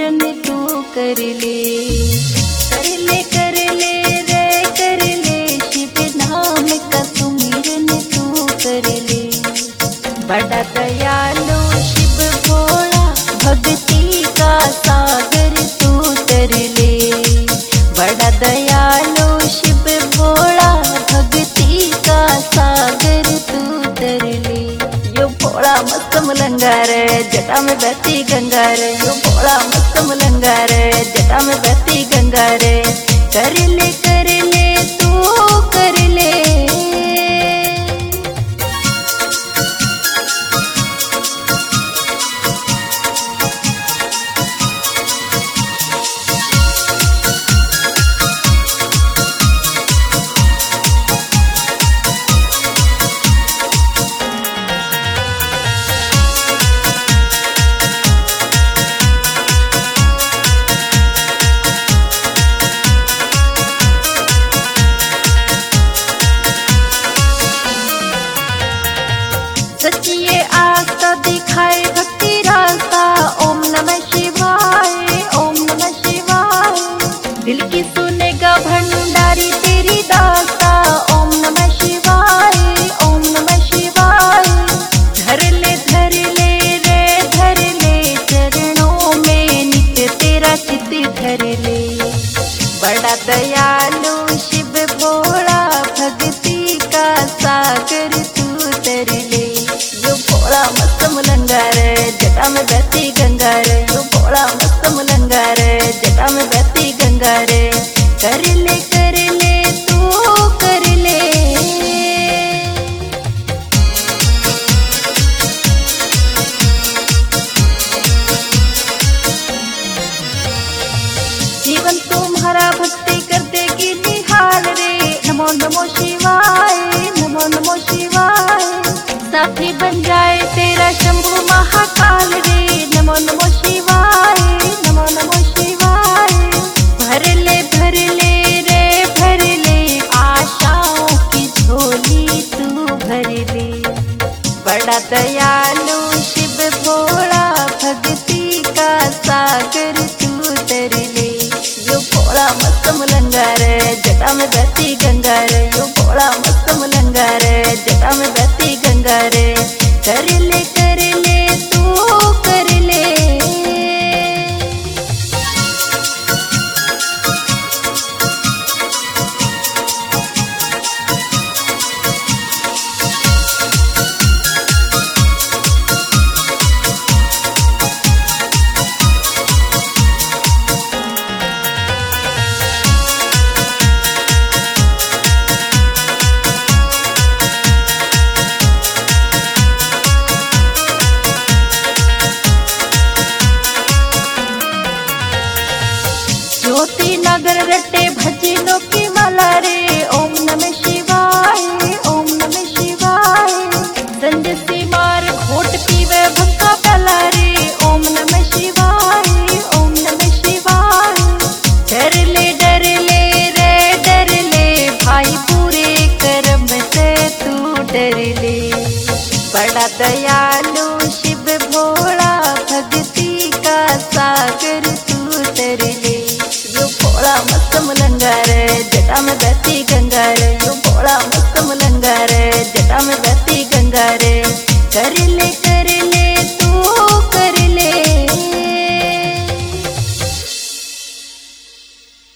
सुमिरन तू कर ले रे कर ले शिव नाम का सुमिरन तू कर ले। बड़ा दयालु शिव भोला भक्ति का सागर तू तर ले। बड़ा दयालु शिव भोला भक्ति का सागर तू तर ले। यो भोला मस्त मलंगा रे जटा में बहती गंगा रे। यो भोला मस्त मलंगा रे जटा में बहती गंगा रे। कर ले तू कर ले। सचिए आस्था दिखाए भक्ति रास्ता। ओम नमः शिवाय ओम नमः शिवाय। दिल की सुनेगा भंडारी तेरी दास्ता। ओम नमः शिवाय ओम नमः शिवाय। धर ले रे धर ले चरणों में नित्य तेरा चित धर ले। बड़ा दयालु शिव भोला भक्ति का सागर तू तर ले। यो भोला मस्त मलंगा रे जटा में बहती गंगा रे। यो भोला मस्त मलंगा रे जटा में बहती गंगा रे। कर ले तू कर ले। जीवन तुम्हारा भक्ति कर देगी निहाल रे। नमो नमो शिवाय नमो नमो शिवाय। साथी बन जाए तेरा शंभु महाकाल रे। नमो नमो शिवाय नमो नमो शिवाय। भर ले रे भर ले आशाओं की झोली तू भर ले। बड़ा दयालु शिव भोला भक्ति का सागर तू तर ले। यो भोला मस्त मलंगा रे जटा में बहती गंगा रे। यो भोला मस्त मलंगा रे जटा में बहती गंगा रे। कर ले तू कर ले। ज्योति नगर रटे भजनों की माला रे। ओम नमः शिवाय ओम नमः शिवाय। संजय से मार घोट पीवे भक्का प्याला रे। ओम नमः शिवाय ओम नमः शिवाय। डर ले रे भाई पूरे कर्म से तू डर ले। बड़ा दयालु शिव भोला भक्ति का सागर तू तर ले। यो भोला मस्त मलंगा रे जटा में बहती गंगा रे। यो भोला मस्त मलंगा रे जटा में बहती गंगा रे। कर ले